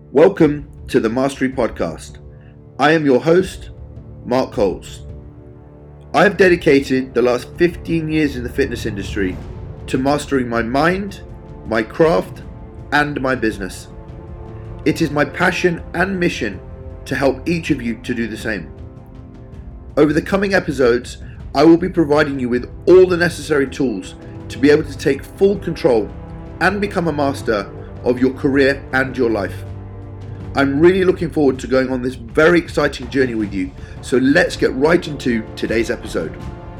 Welcome to the Mastery Podcast. I am your host, Mark Coles. I have dedicated the last 15 years in the fitness industry to mastering my mind, my craft, and my business. It is my passion and mission to help each of you to do the same. Over the coming episodes, I will be providing you with all the necessary tools to be able to take full control and become a master of your career and your life. I'm really looking forward to going on this very exciting journey with you, so let's get right into today's episode.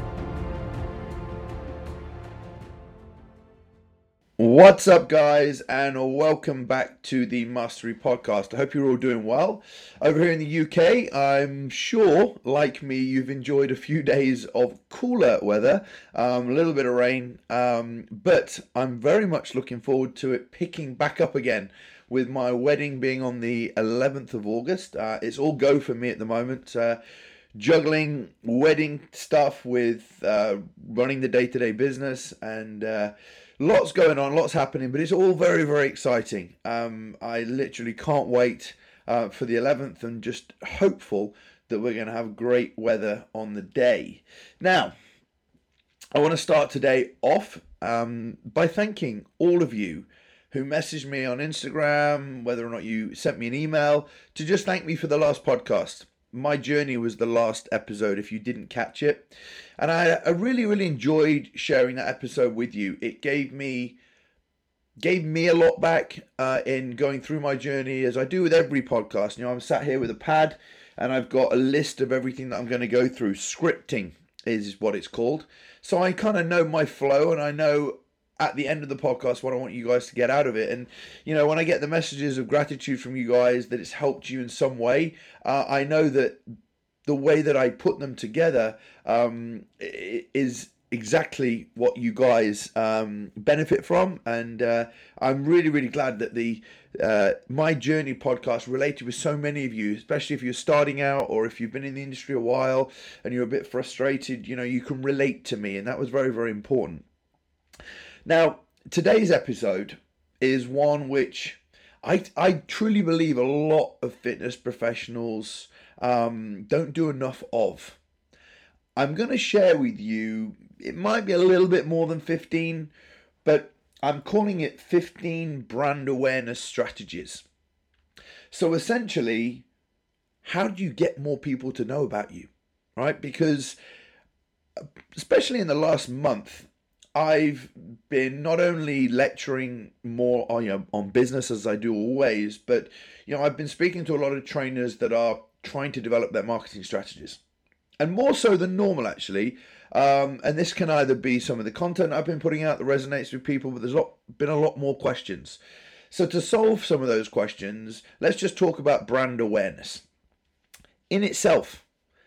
What's up, guys, and welcome back to the Mastery Podcast. I hope you're all doing well. Over here in the UK, I'm sure, like me, you've enjoyed a few days of cooler weather, a little bit of rain, but I'm very much looking forward to it picking back up again, with my wedding being on the 11th of August. It's all go for me at the moment. Juggling wedding stuff with running the day-to-day business, and lots going on, lots happening, but it's all very, very exciting. I literally can't wait for the 11th, and just hopeful that we're going to have great weather on the day. Now, I want to start today off by thanking all of you who messaged me on Instagram, whether or not you sent me an email, to just thank me for the last podcast. My journey was the last episode, if you didn't catch it. And I really, really enjoyed sharing that episode with you. It gave me a lot back in going through my journey, as I do with every podcast. You know, I'm sat here with a pad, and I've got a list of everything that I'm going to go through. Scripting is what it's called. So I kind of know my flow, and I know at the end of the podcast what I want you guys to get out of it. And you know, when I get the messages of gratitude from you guys that it's helped you in some way, I know that the way that I put them together is exactly what you guys benefit from. And I'm really, really glad that the My Journey podcast related with so many of you, especially if you're starting out or if you've been in the industry a while and you're a bit frustrated. You know, you can relate to me, and that was very, very important. Now, today's episode is one which I truly believe a lot of fitness professionals don't do enough of. I'm going to share with you, it might be a little bit more than 15, but I'm calling it 15 brand awareness strategies. So essentially, how do you get more people to know about you, right? Because especially in the last month, I've been not only lecturing more on business, as I do always, but I've been speaking to a lot of trainers that are trying to develop their marketing strategies, and more so than normal, actually. And this can either be some of the content I've been putting out that resonates with people, but there's been a lot more questions. So to solve some of those questions, let's just talk about brand awareness. In itself,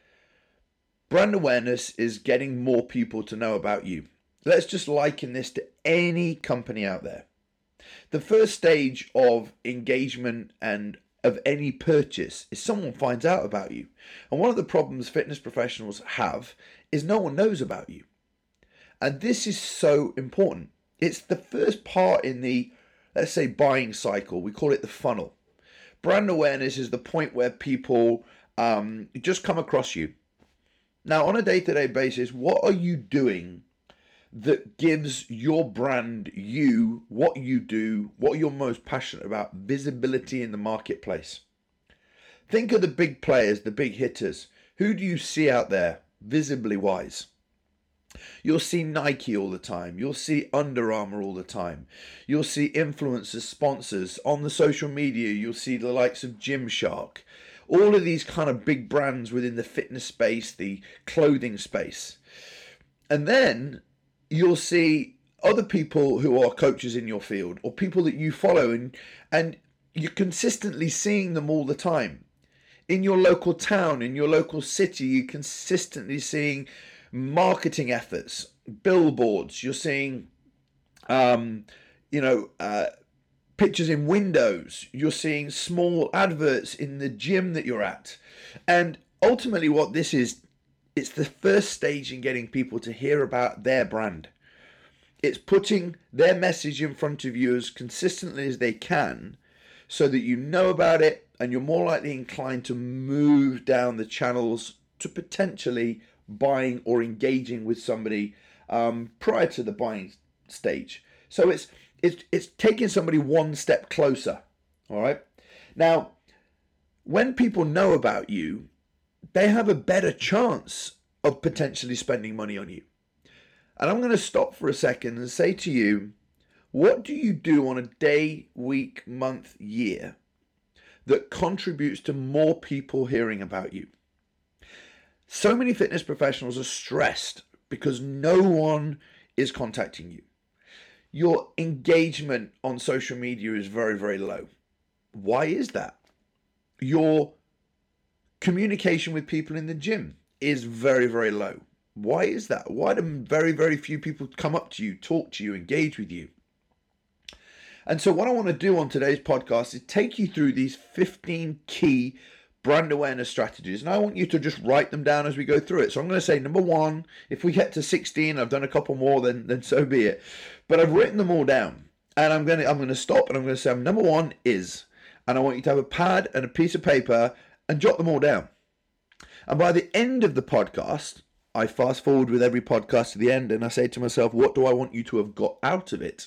brand awareness is getting more people to know about you. Let's just liken this to any company out there. The first stage of engagement and of any purchase is someone finds out about you. And one of the problems fitness professionals have is no one knows about you. And this is so important. It's the first part in the, let's say, buying cycle. We call it the funnel. Brand awareness is the point where people just come across you. Now, on a day-to-day basis, what are you doing that gives your brand, you, what you do, what you're most passionate about, visibility in the marketplace? Think of the big players, the big hitters. Who do you see out there, visibly wise? You'll see Nike all the time. You'll see Under Armour all the time. You'll see influencers, sponsors. On the social media, you'll see the likes of Gymshark. All of these kind of big brands within the fitness space, the clothing space. And then you'll see other people who are coaches in your field, or people that you follow, and you're consistently seeing them all the time. In your local town, in your local city, you're consistently seeing marketing efforts, billboards. You're seeing, pictures in windows. You're seeing small adverts in the gym that you're at. And ultimately what this is, it's the first stage in getting people to hear about their brand. It's putting their message in front of you as consistently as they can, so that you know about it and you're more likely inclined to move down the channels to potentially buying or engaging with somebody prior to the buying stage. So it's taking somebody one step closer. All right. Now, when people know about you, they have a better chance of potentially spending money on you. And I'm going to stop for a second and say to you, what do you do on a day, week, month, year that contributes to more people hearing about you? So many fitness professionals are stressed because no one is contacting you. Your engagement on social media is very, very low. Why is that? Your communication with people in the gym is very, very low. Why is that? Why do very, very few people come up to you, talk to you, engage with you? And so what I want to do on today's podcast is take you through these 15 key brand awareness strategies. And I want you to just write them down as we go through it. So I'm going to say number 1, if we get to 16, I've done a couple more, then so be it. But I've written them all down. And I'm going to stop and I'm going to say number 1 is, and I want you to have a pad and a piece of paper and jot them all down. And by the end of the podcast, I fast forward with every podcast to the end and I say to myself, what do I want you to have got out of it?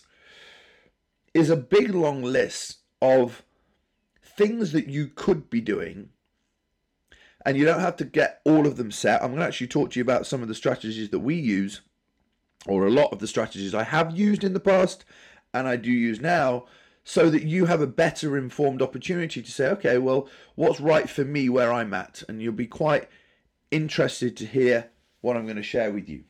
Is a big long list of things that you could be doing, and you don't have to get all of them set. I'm going to actually talk to you about some of the strategies that we use, or a lot of the strategies I have used in the past and I do use now, so that you have a better informed opportunity to say, okay, well, what's right for me where I'm at? And you'll be quite interested to hear what I'm going to share with you.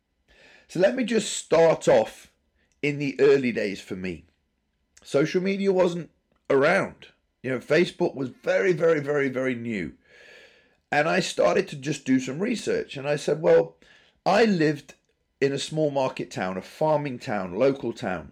So let me just start off in the early days for me. Social media wasn't around. Facebook was very, very, very, very new. And I started to just do some research. And I said, well, I lived in a small market town, a farming town, local town.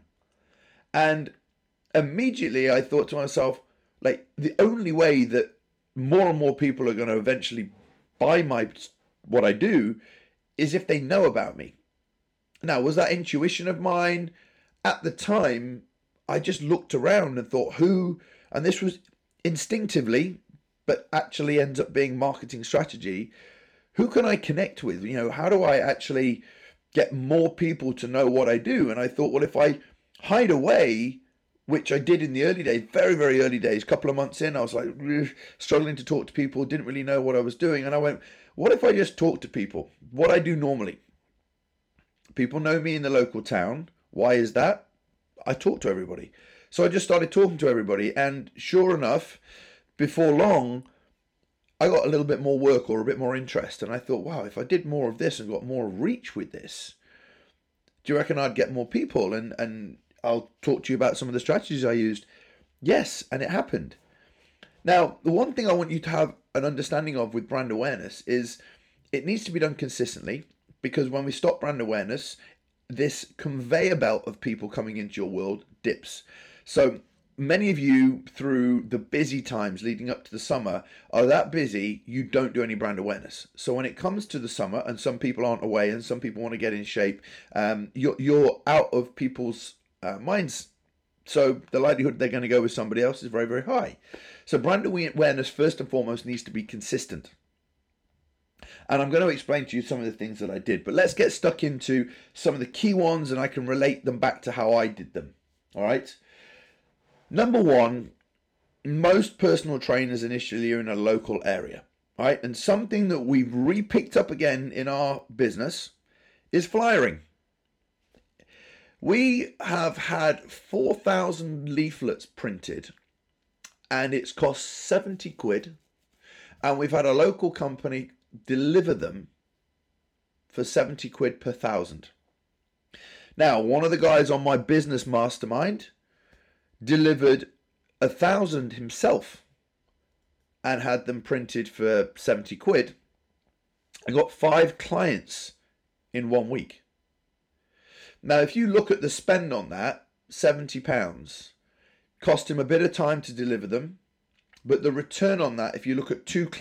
And immediately I thought to myself, like, the only way that more and more people are going to eventually buy what I do is if they know about me. Now, was that intuition of mine? At the time, I just looked around and thought, and this was instinctively, but actually ends up being marketing strategy, who can I connect with? How do I actually get more people to know what I do? And I thought, well, if I hide away, which I did in the early days, very, very early days, a couple of months in, I was like struggling to talk to people, didn't really know what I was doing. And I went, what if I just talk to people? What I do normally. People know me in the local town. Why is that? I talk to everybody. So I just started talking to everybody. And sure enough, before long, I got a little bit more work or a bit more interest. And I thought, wow, if I did more of this and got more reach with this, do you reckon I'd get more people? And I'll talk to you about some of the strategies I used. Yes, and it happened. Now, the one thing I want you to have an understanding of with brand awareness is it needs to be done consistently, because when we stop brand awareness, this conveyor belt of people coming into your world dips. So many of you, through the busy times leading up to the summer, are that busy you don't do any brand awareness. So when it comes to the summer, and some people aren't away and some people want to get in shape, you're out of people's minds. So the likelihood they're going to go with somebody else is very, very high. So brand awareness, first and foremost, needs to be consistent. And I'm going to explain to you some of the things that I did. But let's get stuck into some of the key ones, and I can relate them back to how I did them. All right. Number 1, most personal trainers initially are in a local area. Right. And something that we've re-picked up again in our business is flyering. We have had 4,000 leaflets printed, and it's cost 70 quid. And we've had a local company deliver them for 70 quid per 1,000. Now, one of the guys on my business mastermind delivered 1,000 himself and had them printed for 70 quid. I got 5 clients in 1 week. Now, if you look at the spend on that, £70, cost him a bit of time to deliver them, but the return on that, if you look at 5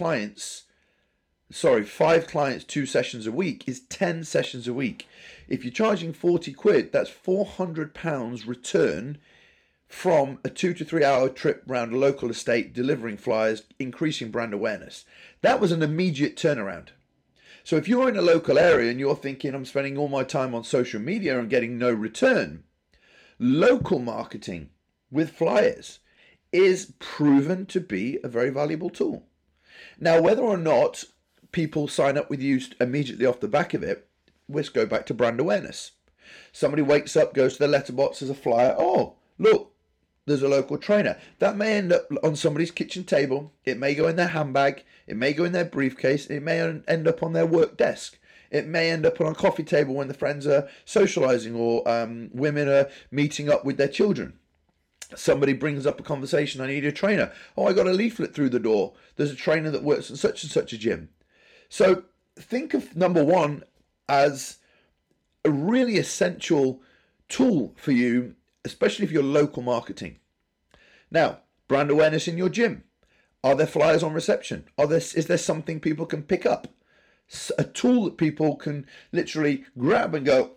clients, 2 sessions a week, is 10 sessions a week. If you're charging 40 quid, that's £400 return from a 2 to 3 hour trip around a local estate, delivering flyers, increasing brand awareness. That was an immediate turnaround. So if you're in a local area and you're thinking, I'm spending all my time on social media and getting no return, local marketing with flyers is proven to be a very valuable tool. Now, whether or not people sign up with you immediately off the back of it, let's go back to brand awareness. Somebody wakes up, goes to their letterbox as a flyer. Oh, look, there's a local trainer. That may end up on somebody's kitchen table. It may go in their handbag. It may go in their briefcase. It may end up on their work desk. It may end up on a coffee table when the friends are socializing or women are meeting up with their children. Somebody brings up a conversation, I need a trainer. Oh, I got a leaflet through the door. There's a trainer that works in such and such a gym. So think of number one as a really essential tool for you, especially if you're local marketing. Now, brand awareness in your gym. Are there flyers on reception? Is there something people can pick up? A tool that people can literally grab and go,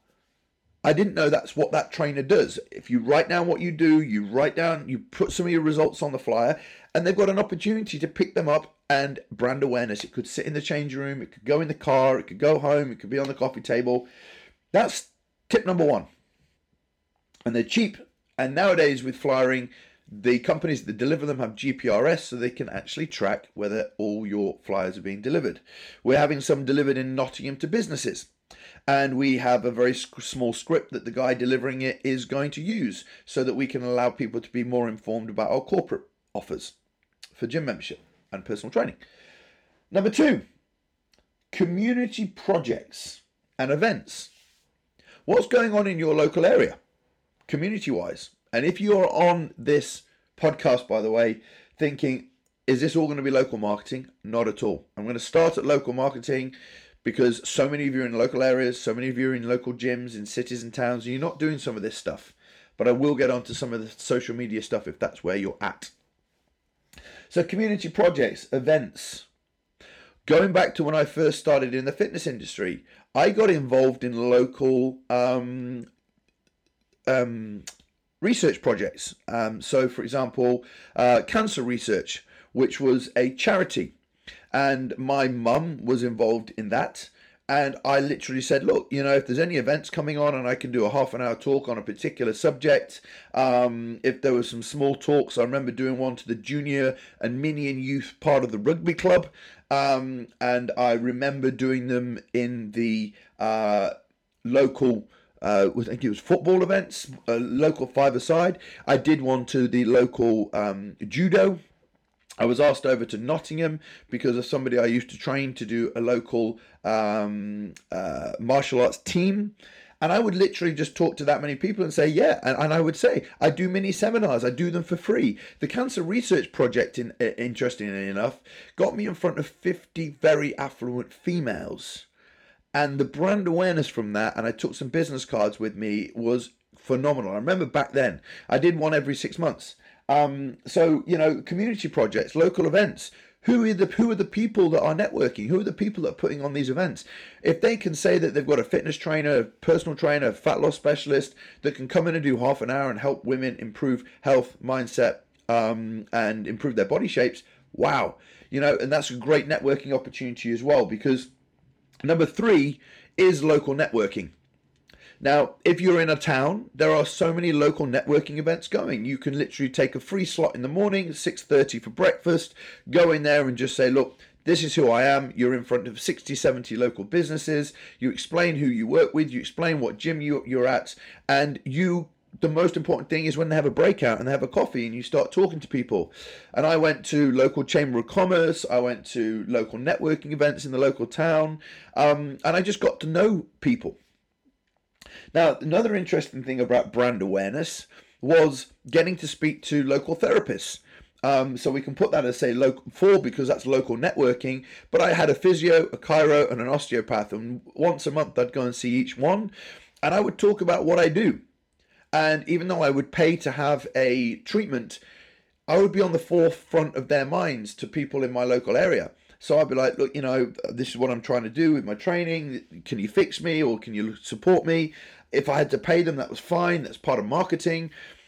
I didn't know that's what that trainer does. If you write down what you do, you put some of your results on the flyer, and they've got an opportunity to pick them up and brand awareness. It could sit in the change room, it could go in the car, it could go home, it could be on the coffee table. That's tip number one. And they're cheap. And nowadays with flyering, the companies that deliver them have GPRS, so they can actually track whether all your flyers are being delivered. We're having some delivered in Nottingham to businesses. And we have a very small script that the guy delivering it is going to use so that we can allow people to be more informed about our corporate offers for gym membership and personal training. Number two, community projects and events. What's going on in your local area, community-wise? And if you're on this podcast, by the way, thinking, is this all going to be local marketing? Not at all. I'm going to start at local marketing because so many of you are in local areas, so many of you are in local gyms, in cities and towns, and you're not doing some of this stuff. But I will get onto some of the social media stuff if that's where you're at. So community projects, events. Going back to when I first started in the fitness industry, I got involved in local research projects. So, for example, cancer research, which was a charity. And my mum was involved in that. And I literally said, look, if there's any events coming on and I can do a half an hour talk on a particular subject, if there were some small talks, I remember doing one to the junior and mini and youth part of the rugby club. And I remember doing them in the local, I think it was football events, local five-a-side. I did one to the local judo. I was asked over to Nottingham because of somebody I used to train to do a local martial arts team. And I would literally just talk to that many people and say, yeah. And I would say, I do mini seminars. I do them for free. The Cancer Research Project, interestingly enough, got me in front of 50 very affluent females. And the brand awareness from that, and I took some business cards with me, was phenomenal. I remember back then, I did one every 6 months. So, community projects, local events. Who are the people that are networking? Who are the people that are putting on these events? If they can say that they've got a fitness trainer, a personal trainer, a fat loss specialist that can come in and do half an hour and help women improve health, mindset, and improve their body shapes, wow. And that's a great networking opportunity as well, because number three is local networking. Now, if you're in a town, there are so many local networking events going. You can literally take a free slot in the morning, 6:30 for breakfast, go in there and just say, look, this is who I am. You're in front of 60, 70 local businesses. You explain who you work with. You explain what gym you're at. And the most important thing is when they have a breakout and they have a coffee and you start talking to people. And I went to local chamber of commerce. I went to local networking events in the local town. And I just got to know people. Now, another interesting thing about brand awareness was getting to speak to local therapists. So we can put that as, say, local 4 because that's local networking. But I had a physio, a chiro, and an osteopath. And once a month, I'd go and see each one. And I would talk about what I do. And even though I would pay to have a treatment, I would be on the forefront of their minds to people in my local area. So I'd be like, look, this is what I'm trying to do with my training. Can you fix me or can you support me? If I had to pay them, that was fine. That's part of marketing.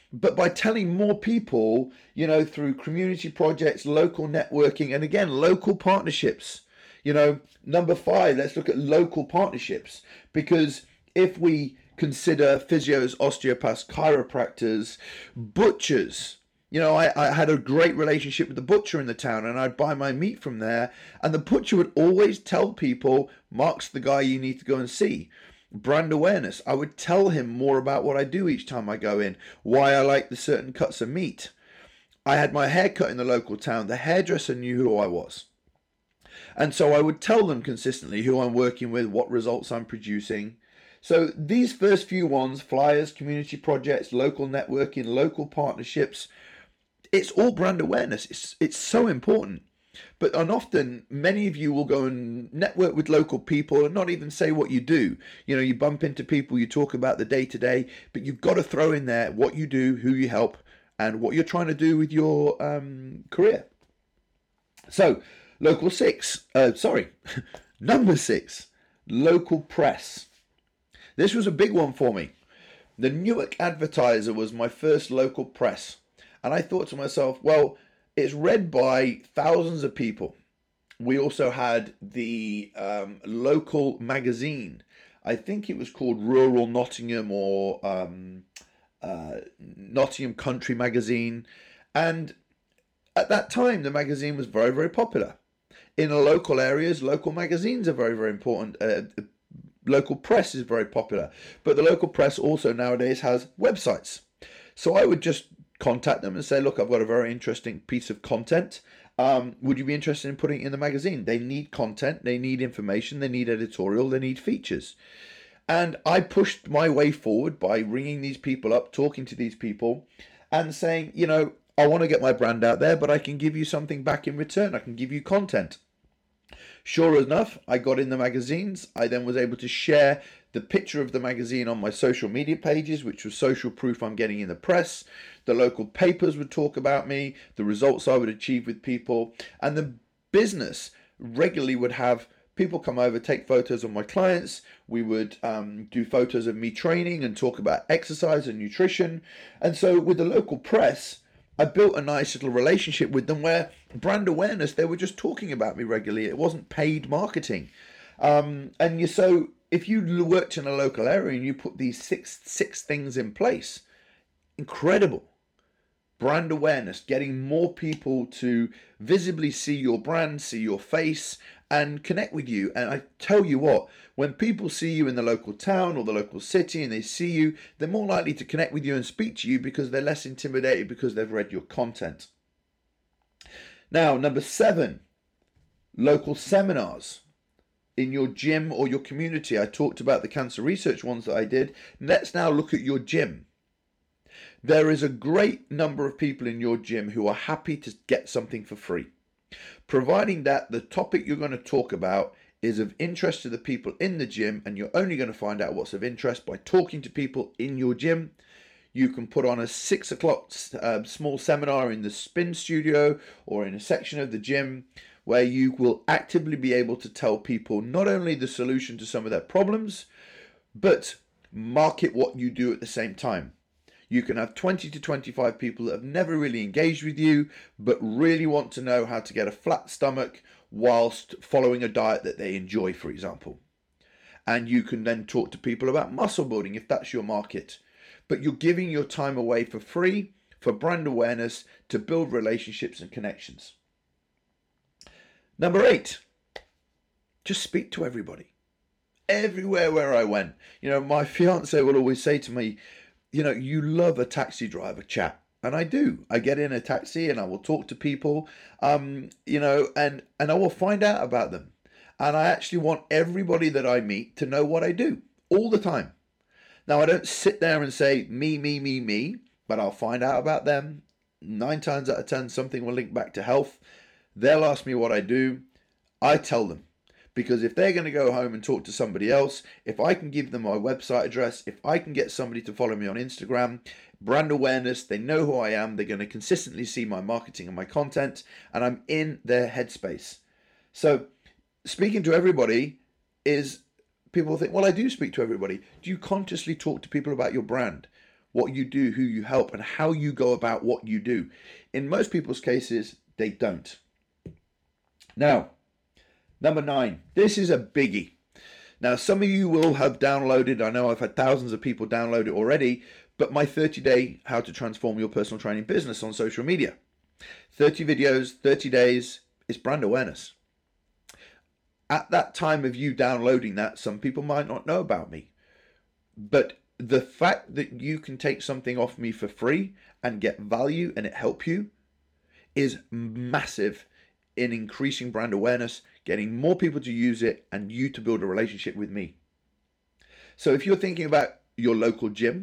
But by telling more people, through community projects, local networking, and again, local partnerships. Number 5, let's look at local partnerships, because if we consider physios, osteopaths, chiropractors, butchers, I had a great relationship with the butcher in the town, and I'd buy my meat from there, and the butcher would always tell people, Mark's the guy you need to go and see. Brand awareness. I would tell him more about what I do each time I go in, why I like the certain cuts of meat. I had my hair cut in the local town. The hairdresser knew who I was. And so I would tell them consistently who I'm working with, what results I'm producing. So these first few ones, flyers, community projects, local networking, local partnerships, it's all brand awareness. It's so important. But often, many of you will go and network with local people and not even say what you do. You bump into people, you talk about the day-to-day, but you've got to throw in there what you do, who you help, and what you're trying to do with your career. So, number 6, local press. This was a big one for me. The Newark Advertiser was my first local press. And I thought to myself, well, it's read by thousands of people. We also had the local magazine. I think it was called Rural Nottingham or Nottingham Country Magazine. And at that time, the magazine was very, very popular. In local areas, local magazines are very, very important. Local press is very popular. But the local press also nowadays has websites. So I would just contact them and say, look, I've got a very interesting piece of content. Would you be interested in putting it in the magazine? They need content, they need information, they need editorial, they need features. And I pushed my way forward by ringing these people up, talking to these people and saying, I want to get my brand out there, but I can give you something back in return. I can give you content. Sure enough, I got in the magazines. I then was able to share the picture of the magazine on my social media pages, which was social proof I'm getting in the press. The local papers would talk about me, the results I would achieve with people, and the business regularly would have people come over, take photos of my clients. We would do photos of me training and talk about exercise and nutrition. And so with the local press, I built a nice little relationship with them where brand awareness, they were just talking about me regularly. It wasn't paid marketing. So if you worked in a local area and you put these six things in place, incredible. Brand awareness, getting more people to visibly see your brand, see your face, and connect with you. And I tell you what, when people see you in the local town or the local city and they see you, they're more likely to connect with you and speak to you because they're less intimidated because they've read your content. Now, number 7, local seminars in your gym or your community. I talked about the cancer research ones that I did. Let's now look at your gym. There is a great number of people in your gym who are happy to get something for free, providing that the topic you're going to talk about is of interest to the people in the gym, and you're only going to find out what's of interest by talking to people in your gym. You can put on a 6 o'clock small seminar in the spin studio or in a section of the gym where you will actively be able to tell people not only the solution to some of their problems, but market what you do at the same time. You can have 20 to 25 people that have never really engaged with you, but really want to know how to get a flat stomach whilst following a diet that they enjoy, for example. And you can then talk to people about muscle building if that's your market. But you're giving your time away for free, for brand awareness, to build relationships and connections. Number 8, just speak to everybody. Everywhere where I went. My fiance will always say to me, you love a taxi driver chat. And I do. I get in a taxi and I will talk to people, and I will find out about them. And I actually want everybody that I meet to know what I do all the time. Now, I don't sit there and say me, but I'll find out about them. 9 times out of 10, something will link back to health. They'll ask me what I do. I tell them. Because if they're going to go home and talk to somebody else, if I can give them my website address, if I can get somebody to follow me on Instagram, brand awareness, they know who I am, they're going to consistently see my marketing and my content, and I'm in their headspace. So speaking to everybody is, people think, well, I do speak to everybody. Do you consciously talk to people about your brand? what you do, who you help, and how you go about what you do. In most people's cases, they don't. Now, number 9, this is a biggie. Now, some of you will have downloaded, I know I've had thousands of people download it already, but my 30-day How to Transform Your Personal Training Business on social media. 30 videos, 30 days, it's brand awareness. At that time of you downloading that, some people might not know about me. But the fact that you can take something off me for free and get value and it help you is massive in increasing brand awareness, getting more people to use it, and you to build a relationship with me. So if you're thinking about your local gym,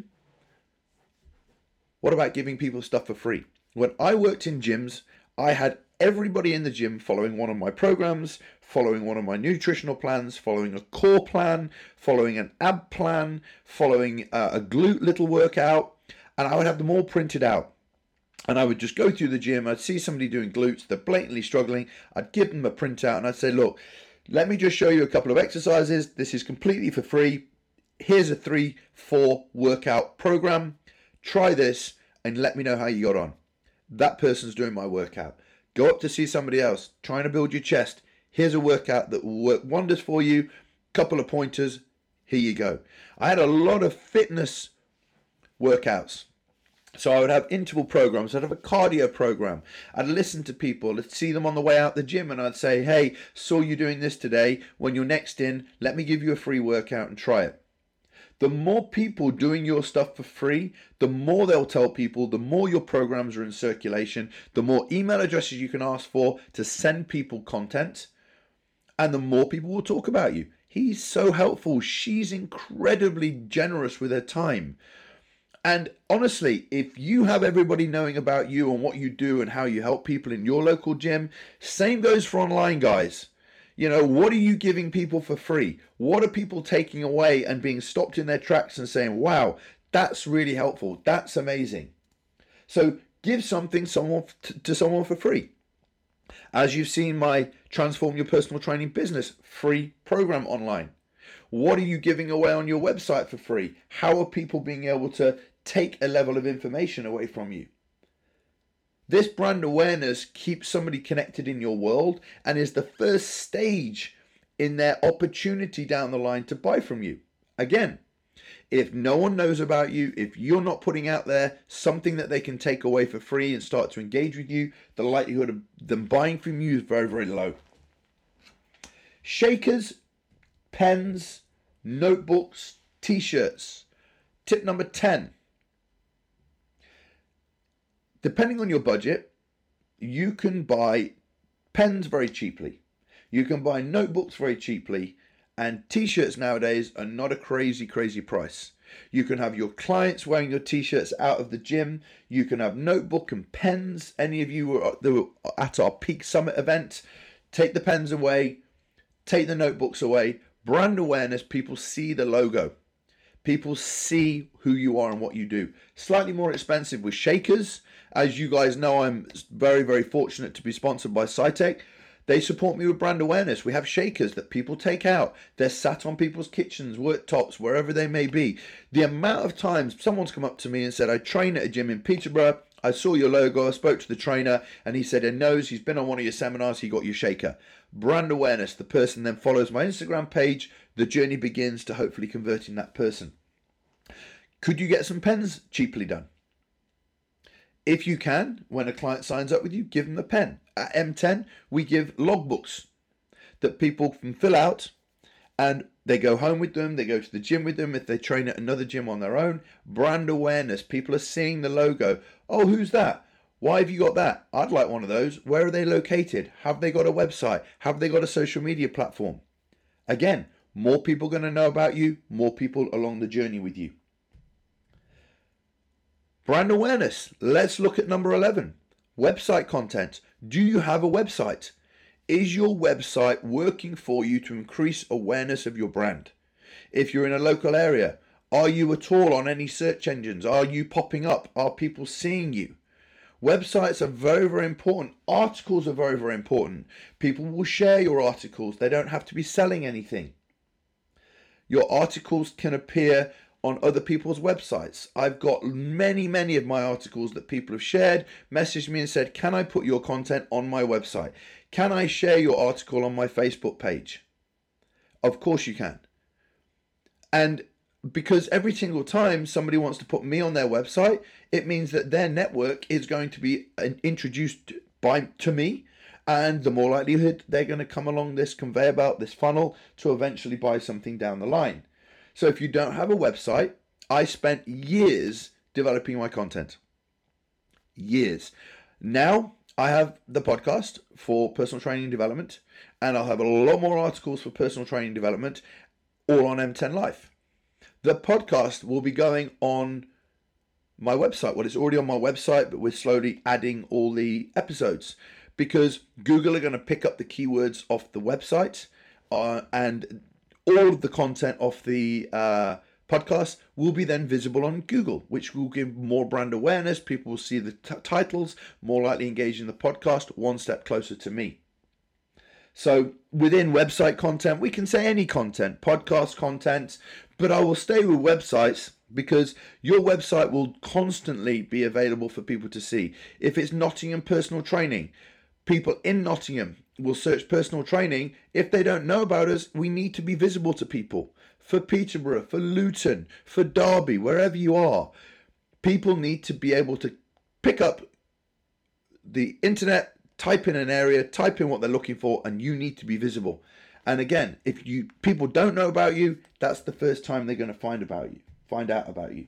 what about giving people stuff for free? When I worked in gyms, I had everybody in the gym following one of my programs, following one of my nutritional plans, following a core plan, following an ab plan, following a glute little workout, and I would have them all printed out. And I would just go through the gym, I'd see somebody doing glutes, they're blatantly struggling, I'd give them a printout and I'd say, look, let me just show you a couple of exercises. This is completely for free. Here's a 3-4 workout program. Try this and let me know how you got on. That person's doing my workout. Go up to see somebody else, trying to build your chest. Here's a workout that will work wonders for you. Couple of pointers. Here you go. I had a lot of fitness workouts. So I would have interval programs, I'd have a cardio program, I'd listen to people, I'd see them on the way out the gym and I'd say, hey, saw you doing this today, when you're next in, let me give you a free workout and try it. The more people doing your stuff for free, the more they'll tell people, the more your programs are in circulation, the more email addresses you can ask for to send people content, and the more people will talk about you. He's so helpful, she's incredibly generous with her time. And honestly, if you have everybody knowing about you and what you do and how you help people in your local gym, same goes for online, guys. You know, what are you giving people for free? What are people taking away and being stopped in their tracks and saying, wow, that's really helpful. That's amazing. So give something to someone for free. As you've seen my Transform Your Personal Training Business free program online. What are you giving away on your website for free? How are people being able to take a level of information away from you? This brand awareness keeps somebody connected in your world and is the first stage in their opportunity down the line to buy from you. Again, if no one knows about you, if you're not putting out there something that they can take away for free and start to engage with you, the likelihood of them buying from you is very, very low. Shakers, pens, notebooks, t-shirts. Tip number 10. Depending on your budget, you can buy pens very cheaply. You can buy notebooks very cheaply, and t-shirts nowadays are not a crazy price. You can have your clients wearing your t-shirts out of the gym. You can have notebook and pens. Any of you were at our Peak Summit event, take the pens away, take the notebooks away. Brand awareness, people see the logo. People see who you are and what you do. Slightly more expensive with Shakers. As you guys know, I'm very, very fortunate to be sponsored by Cytec. They support me with brand awareness. We have Shakers that people take out. They're sat on people's kitchens, worktops, wherever they may be. The amount of times someone's come up to me and said, I train at a gym in Peterborough. I saw your logo, I spoke to the trainer, and he said he knows he's been on one of your seminars, he got your shaker. Brand awareness, the person then follows my Instagram page, the journey begins to hopefully converting that person. Could you get some pens cheaply done? If you can, when a client signs up with you, give them a pen. At M10, we give logbooks that people can fill out and they go home with them, they go to the gym with them, if they train at another gym on their own. Brand awareness, people are seeing the logo. Oh, who's that? Why have you got that? I'd like one of those. Where are they located? Have they got a website? Have they got a social media platform? Again, more people are going to know about you, more people along the journey with you. Brand awareness. Let's look at number 11. Website content. Do you have a website? Is your website working for you to increase awareness of your brand? If you're in a local area, are you at all on any search engines? Are you popping up? Are people seeing you? Websites are very, very important. Articles are very, very important. People will share your articles. They don't have to be selling anything. Your articles can appear on other people's websites. I've got many of my articles that people have shared, messaged me and said, can I put your content on my website? Can I share your article on my Facebook page? Of course you can. And because every single time somebody wants to put me on their website, it means that their network is going to be introduced to me, and the more likelihood they're going to come along this conveyor belt, this funnel, to eventually buy something down the line. So if you don't have a website, I spent years developing my content. Years. Now I have the podcast for personal training development, and I'll have a lot more articles for personal training development, all on M10 Life. The podcast will be going on my website. Well, it's already on my website, but we're slowly adding all the episodes because Google are going to pick up the keywords off the website, and all of the content of the podcast will be then visible on Google, which will give more brand awareness. People will see the titles, more likely engage in the podcast, one step closer to me. So within website content, we can say any content, podcast content, but I will stay with websites because your website will constantly be available for people to see. If it's Nottingham Personal Training, people in Nottingham will search personal training. If they don't know about us, we need to be visible to people. For Peterborough, for Luton, for Derby, wherever you are, people need to be able to pick up the internet, type in an area, type in what they're looking for, and you need to be visible. And again, if people don't know about you, that's the first time they're going to find out about you.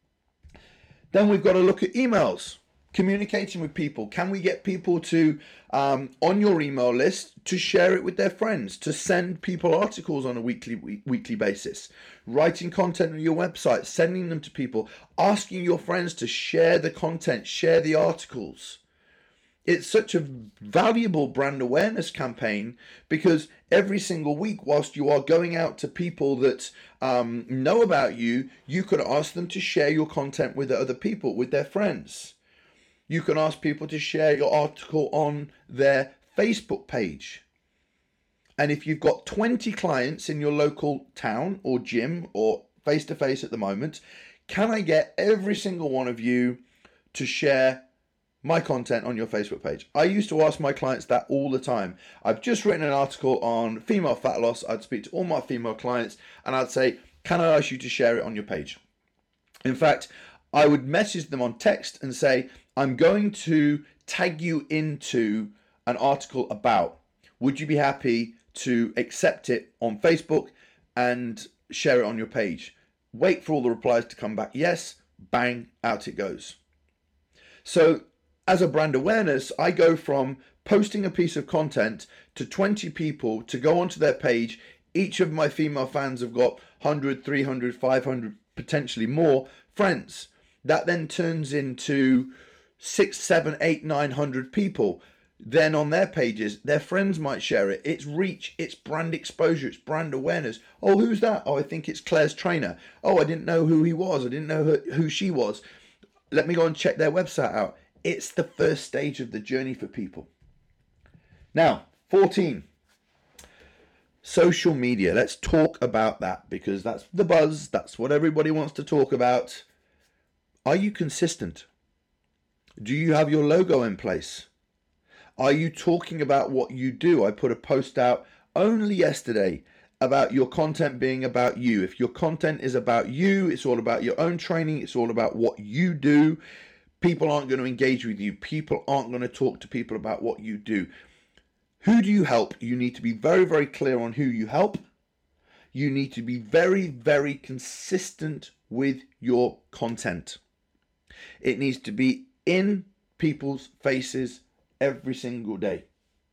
Then we've got to look at emails, communicating with people. Can we get people to, on your email list, to share it with their friends, to send people articles on a weekly basis, writing content on your website, sending them to people, asking your friends to share the content, share the articles. It's such a valuable brand awareness campaign because every single week, whilst you are going out to people that know about you, you could ask them to share your content with other people, with their friends. You can ask people to share your article on their Facebook page. And if you've got 20 clients in your local town or gym or face-to-face at the moment, can I get every single one of you to share my content on your Facebook page? I used to ask my clients that all the time. I've just written an article on female fat loss. I'd speak to all my female clients and I'd say, can I ask you to share it on your page? In fact, I would message them on text and say, I'm going to tag you into an article about. Would you be happy to accept it on Facebook and share it on your page? Wait for all the replies to come back. Yes, bang, out it goes. So as a brand awareness, I go from posting a piece of content to 20 people to go onto their page. Each of my female fans have got 100, 300, 500, potentially more friends. That then turns into 6, 7, 8, 900 people. Then on their pages, their friends might share it. It's reach, it's brand exposure, it's brand awareness. Oh, who's that? Oh, I think it's Claire's trainer. Oh, I didn't know who he was. I didn't know who she was. Let me go and check their website out. It's the first stage of the journey for people. Now, 14. Social media. Let's talk about that because that's the buzz. That's what everybody wants to talk about. Are you consistent? Do you have your logo in place? Are you talking about what you do? I put a post out only yesterday about your content being about you. If your content is about you, it's all about your own training. It's all about what you do. People aren't going to engage with you. People aren't going to talk to people about what you do. Who do you help? You need to be very, very clear on who you help. You need to be very, very consistent with your content. It needs to be in people's faces every single day.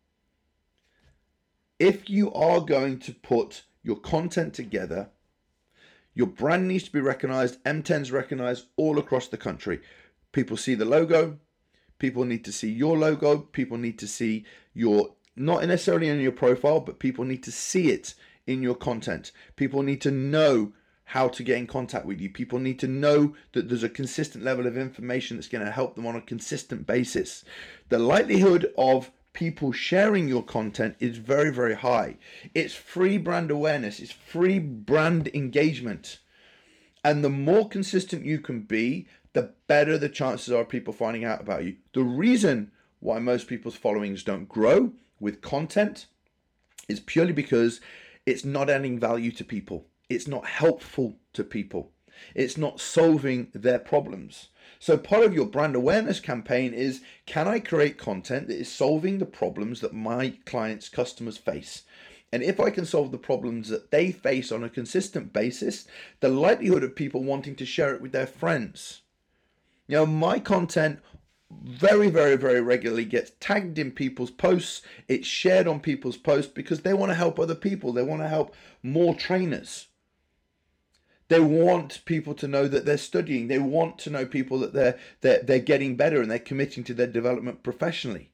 If you are going to put your content together, your brand needs to be recognized. M10's recognized all across the country. People see the logo. People need to see your logo. People need to see your, not necessarily in your profile, but people need to see it in your content. People need to know how to get in contact with you. People need to know that there's a consistent level of information that's going to help them on a consistent basis. The likelihood of people sharing your content is very, very high. It's free brand awareness. It's free brand engagement. And the more consistent you can be, the better the chances are of people finding out about you. The reason why most people's followings don't grow with content is purely because it's not adding value to people. It's not helpful to people. It's not solving their problems. So part of your brand awareness campaign is, can I create content that is solving the problems that my clients, customers face? And if I can solve the problems that they face on a consistent basis, the likelihood of people wanting to share it with their friends. My content very, very, very regularly gets tagged in people's posts. It's shared on people's posts because they want to help other people. They want to help more trainers. They want people to know that they're studying. They want to know people that they're getting better and they're committing to their development professionally.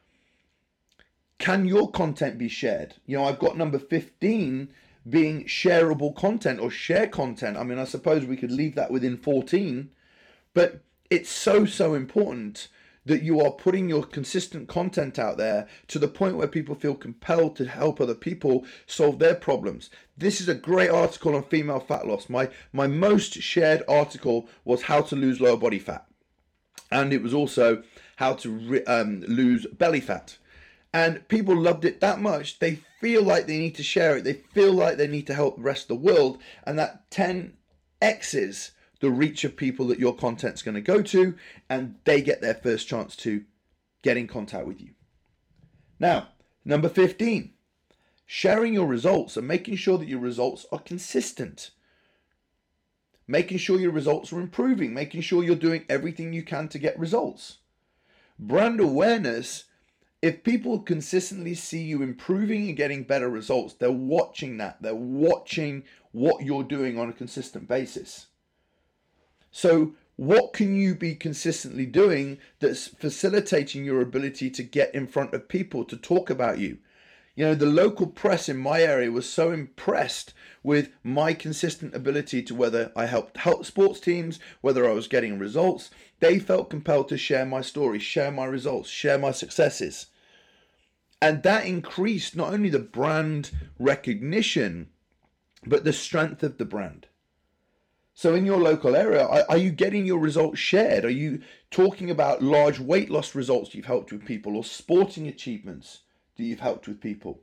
Can your content be shared? I've got number 15 being shareable content or share content. I mean, I suppose we could leave that within 14, but it's so important that you are putting your consistent content out there to the point where people feel compelled to help other people solve their problems. This is a great article on female fat loss. My most shared article was how to lose lower body fat. And it was also how to lose belly fat. And people loved it that much, they feel like they need to share it. They feel like they need to help the rest of the world. And that 10x's the reach of people that your content's going to go to, and they get their first chance to get in contact with you. Now, number 15, sharing your results and making sure that your results are consistent. Making sure your results are improving, making sure you're doing everything you can to get results. Brand awareness, if people consistently see you improving and getting better results, they're watching that. They're watching what you're doing on a consistent basis. So what can you be consistently doing that's facilitating your ability to get in front of people to talk about you? The local press in my area was so impressed with my consistent ability to, whether I helped sports teams, whether I was getting results, they felt compelled to share my story, share my results, share my successes. And that increased not only the brand recognition, but the strength of the brand. So in your local area, are you getting your results shared? Are you talking about large weight loss results you've helped with people, or sporting achievements that you've helped with people?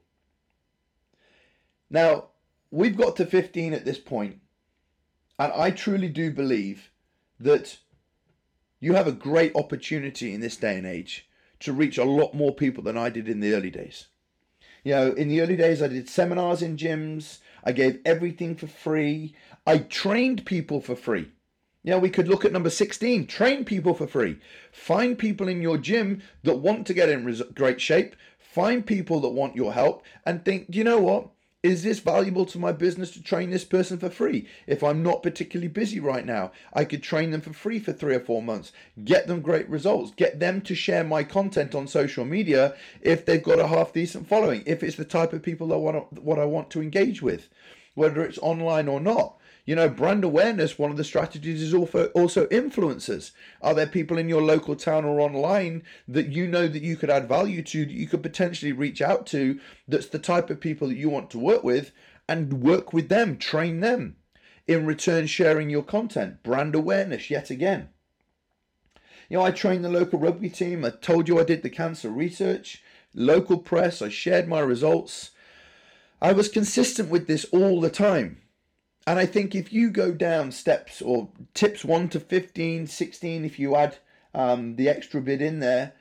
Now, we've got to 15 at this point, and I truly do believe that you have a great opportunity in this day and age to reach a lot more people than I did in the early days. In the early days, I did seminars in gyms. I gave everything for free. I trained people for free. We could look at number 16, train people for free. Find people in your gym that want to get in great shape. Find people that want your help and think, do you know what? Is this valuable to my business to train this person for free? If I'm not particularly busy right now, I could train them for free for 3 or 4 months, get them great results, get them to share my content on social media if they've got a half decent following, if it's the type of people what I want to engage with, whether it's online or not. Brand awareness, one of the strategies is also influencers. Are there people in your local town or online that that you could add value to, that you could potentially reach out to, that's the type of people that you want to work with, and work with them, train them, in return sharing your content? Brand awareness, yet again. I trained the local rugby team. I told you I did the cancer research, local press, I shared my results. I was consistent with this all the time. And I think if you go down steps or tips 1 to 15, 16, if you add the extra bit in there,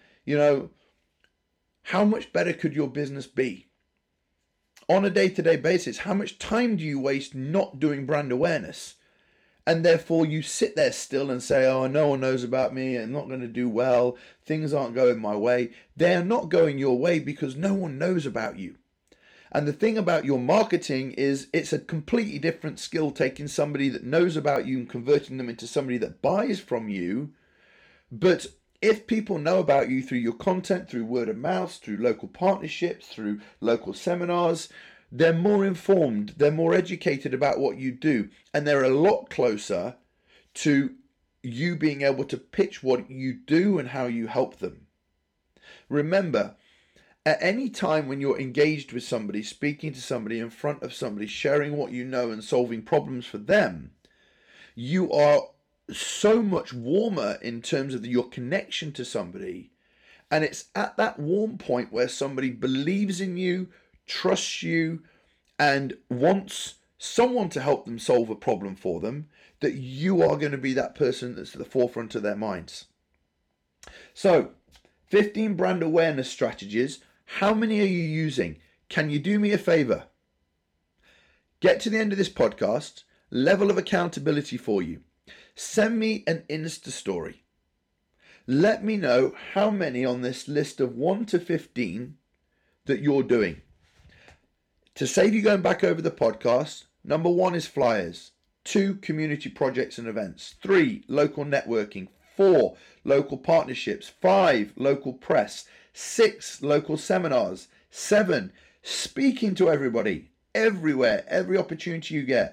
how much better could your business be? On a day-to-day basis, how much time do you waste not doing brand awareness? And therefore you sit there still and say, oh, no one knows about me, I'm not going to do well, things aren't going my way. They're not going your way because no one knows about you. And the thing about your marketing is it's a completely different skill, taking somebody that knows about you and converting them into somebody that buys from you. But if people know about you through your content, through word of mouth, through local partnerships, through local seminars, they're more informed, they're more educated about what you do, and they're a lot closer to you being able to pitch what you do and how you help them. Remember, at any time when you're engaged with somebody, speaking to somebody, in front of somebody, sharing what you know and solving problems for them, You are so much warmer in terms of your connection to somebody. And it's at that warm point where somebody believes in you, trusts you, and wants someone to help them solve a problem for them, that you are going to be that person that's at the forefront of their minds. So, 15 brand awareness strategies. How many are you using? Can you do me a favor? Get to the end of this podcast, level of accountability for you. Send me an Insta story. Let me know how many on this list of 1 to 15 that you're doing. To save you going back over the podcast, number 1 is flyers. 2, community projects and events. 3, local networking. 4, local partnerships. 5, local press. 6, local seminars. 7, speaking to everybody, everywhere, every opportunity you get.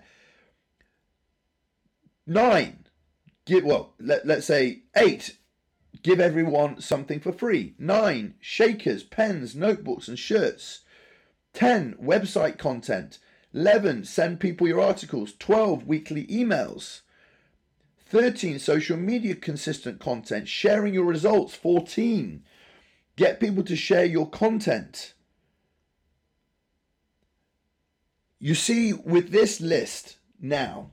9, let's say 8, give everyone something for free. 9, shakers, pens, notebooks and shirts. 10, website content. 11, send people your articles. 12, weekly emails. 13, social media consistent content, sharing your results. 14, get people to share your content. You see, with this list now,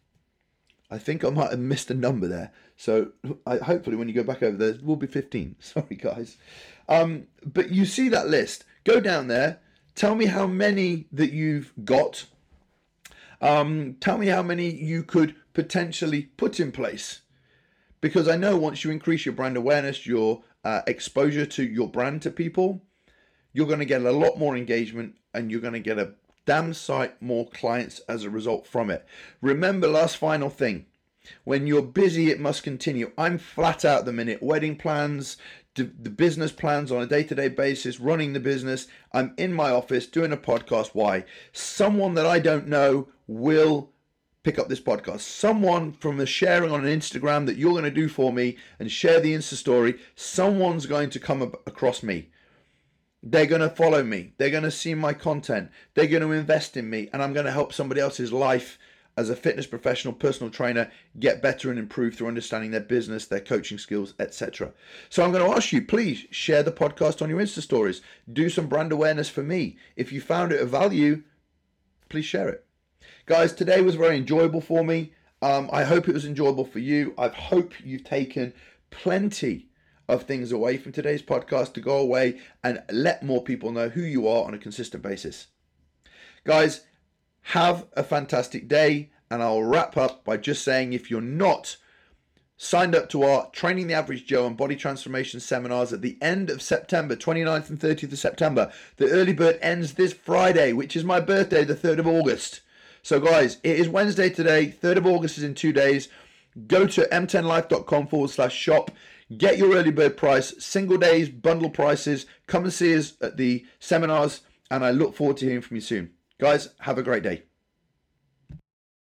I think I might have missed a number there. So hopefully when you go back over there will be 15. Sorry, guys. But you see that list. Go down there. Tell me how many that you've got. Tell me how many you could potentially put in place. Because I know once you increase your brand awareness, your exposure to your brand to people, you're going to get a lot more engagement and you're going to get a damn sight more clients as a result from it. Remember, last final thing, when you're busy, it must continue. I'm flat out at the minute. Wedding plans, the business plans on a day-to-day basis, running the business. I'm in my office doing a podcast. Why? Someone that I don't know will pick up this podcast. Someone from the sharing on an Instagram that you're going to do for me and share the Insta story, someone's going to come across me. They're going to follow me. They're going to see my content. They're going to invest in me, and I'm going to help somebody else's life as a fitness professional, personal trainer, get better and improve through understanding their business, their coaching skills, etc. So I'm going to ask you, please share the podcast on your Insta stories. Do some brand awareness for me. If you found it of value, please share it. Guys, today was very enjoyable for me. I hope it was enjoyable for you. I hope you've taken plenty of things away from today's podcast to go away and let more people know who you are on a consistent basis. Guys, have a fantastic day, and I'll wrap up by just saying, if you're not signed up to our Training the Average Joe and Body Transformation seminars at the end of September, 29th and 30th of September, the early bird ends this Friday, which is my birthday, the 3rd of August. So guys, it is Wednesday today, 3rd of August is in 2 days. Go to m10life.com/shop. Get your early bird price, single days, bundle prices. Come and see us at the seminars, and I look forward to hearing from you soon. Guys, have a great day.